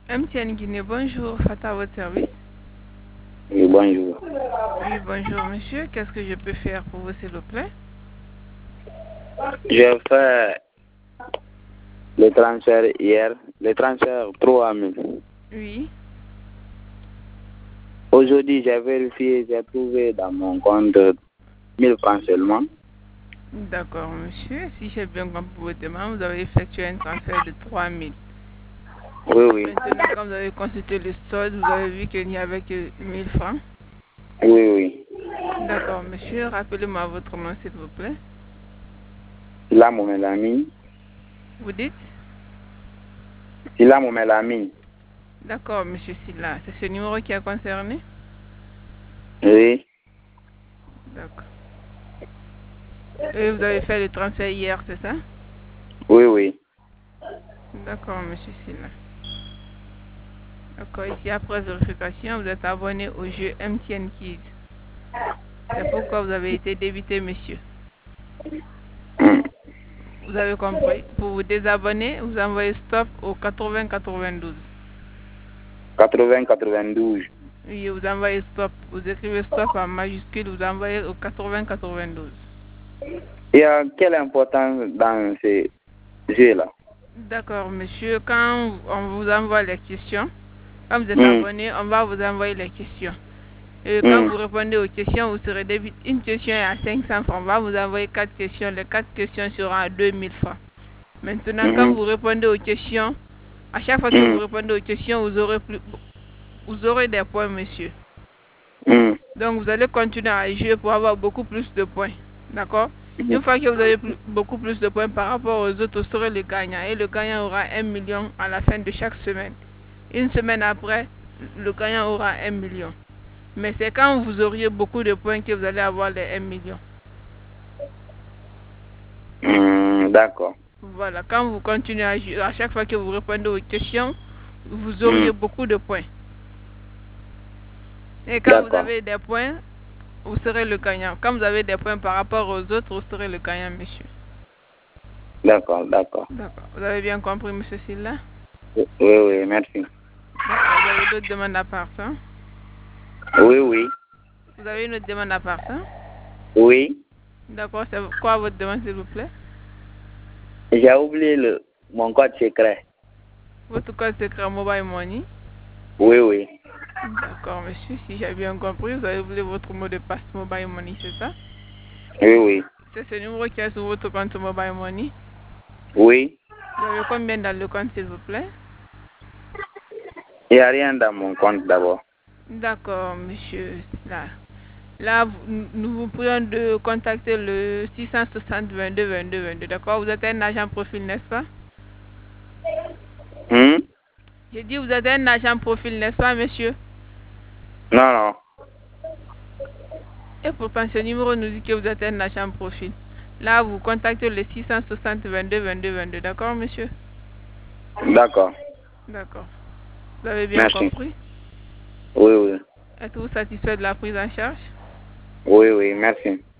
MTN Guinée, bonjour, Fata à votre service. Oui, bonjour. Oui, bonjour monsieur, qu'est-ce que je peux faire pour vous s'il vous plaît? J'ai fait le transfert hier, le transfert 3000. Oui, Aujourd'hui, j'ai vérifié, j'ai trouvé dans mon compte 1000 francs seulement. d'accord monsieur, si j'ai bien compris votre demande, vous avez effectué un transfert de 3000. Oui, oui. Maintenant, quand vous avez consulté le solde, vous avez vu qu'il n'y avait que 1000 francs. Oui, oui. D'accord monsieur, rappelez-moi votre nom s'il vous plaît. Là, mon Mélamine. Vous dites? C'est là, mon Mélamine. D'accord monsieur Silla, c'est ce numéro qui est concerné? Oui, D'accord. Et vous avez fait le transfert hier, c'est ça? oui, oui. D'accord monsieur Silla. D'accord, ici après vérification, vous êtes abonné au jeu MTN Kids. C'est pourquoi vous avez été débité, monsieur. Hmm. Vous avez compris. Pour vous désabonner, vous envoyez stop au 80-92. 80-92. Oui, vous envoyez stop. Vous écrivez stop en majuscule, vous envoyez au 80-92. Il y a quelle importance dans ces jeux-là? D'accord, monsieur. Quand on vous envoie les questions, quand vous êtes Hmm. abonné, on va vous envoyer les questions. Et quand Hmm. vous répondez aux questions, vous serez débité. Une question est à 500 francs. On va vous envoyer 4 questions. Les 4 questions seront à 2000 francs. Maintenant, quand Mhm. vous répondez aux questions, à chaque fois que vous Hmm. répondez aux questions, vous aurez des points, monsieur. Hmm. Donc, vous allez continuer à jouer pour avoir beaucoup plus de points. D'accord? Une fois que vous avez beaucoup plus de points par rapport aux autres, vous serez le gagnant. Et le gagnant aura 1 million à la fin de chaque semaine. Une semaine après, le gagnant aura 1 million. Mais c'est quand vous auriez beaucoup de points que vous allez avoir les 1 million. D'accord. Voilà, quand vous continuez à jouer, à chaque fois que vous répondez aux questions, vous Hmm. auriez beaucoup de points. Et quand vous D'accord. avez des points, vous serez le gagnant. Quand vous avez des points par rapport aux autres, vous serez le gagnant, monsieur. D'accord, d'accord. D'accord. Vous avez bien compris, monsieur Silla? Oui, oui, merci. D'accord. Vous avez d'autres demandes à part ça? Oui, oui. Vous avez une autre demande à part ça? Oui. D'accord. C'est quoi votre demande, s'il vous plaît? J'ai oublié mon code secret. Votre code secret Mobile Money? Oui, oui. D'accord, monsieur. Si j'ai bien compris, vous avez oublié votre mot de passe Mobile Money, c'est ça? Oui, oui. C'est ce numéro qui est sur votre compte Mobile Money. Oui. Vous avez combien dans le compte, s'il vous plaît? Il n'y a rien dans mon compte d'abord. D'accord, monsieur. Là, nous vous prions de contacter le 660 22 22 22. D'accord? Vous êtes un agent profil, n'est-ce pas? Hmm? J'ai dit vous êtes un agent profil, n'est-ce pas, monsieur? Non, non. Et pourtant, ce numéro nous dit que vous êtes un agent profil. Là, vous contactez le 660 22 22 22. D'accord, monsieur? D'accord. D'accord. Vous avez bien Merci. compris? Oui, oui. Êtes-vous satisfait de la prise en charge? Oui, oui, merci.